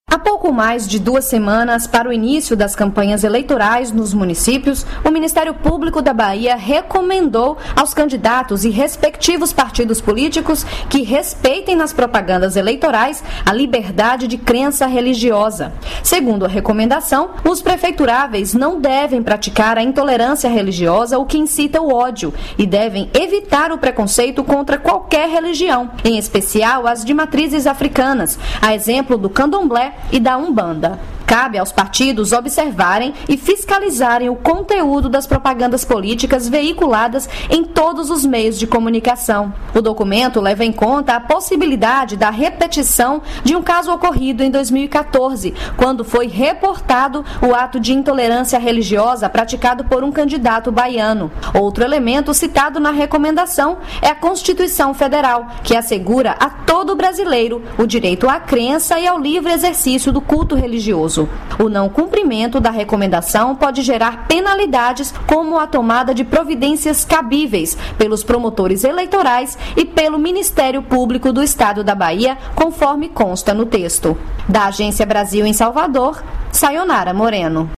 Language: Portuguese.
Há pouco mais de 2 semanas para o início das campanhas eleitorais nos municípios, o Ministério Público da Bahia recomendou aos candidatos e respectivos partidos políticos que respeitem nas propagandas eleitorais a liberdade de crença religiosa. Segundo a recomendação, os prefeituráveis não devem praticar a intolerância religiosa, o que incita o ódio, e devem evitar o preconceito contra qualquer religião, em especial as de matrizes africanas, a exemplo do candomblé e da Umbanda. Cabe aos partidos observarem e fiscalizarem o conteúdo das propagandas políticas veiculadas em todos os meios de comunicação. O documento leva em conta a possibilidade da repetição de um caso ocorrido em 2014, quando foi reportado o ato de intolerância religiosa praticado por um candidato baiano. Outro elemento citado na recomendação é a Constituição Federal, que assegura a todo brasileiro o direito à crença e ao livre exercício do culto religioso. O não cumprimento da recomendação pode gerar penalidades, como a tomada de providências cabíveis pelos promotores eleitorais e pelo Ministério Público do Estado da Bahia, conforme consta no texto. Da Agência Brasil em Salvador, Sayonara Moreno.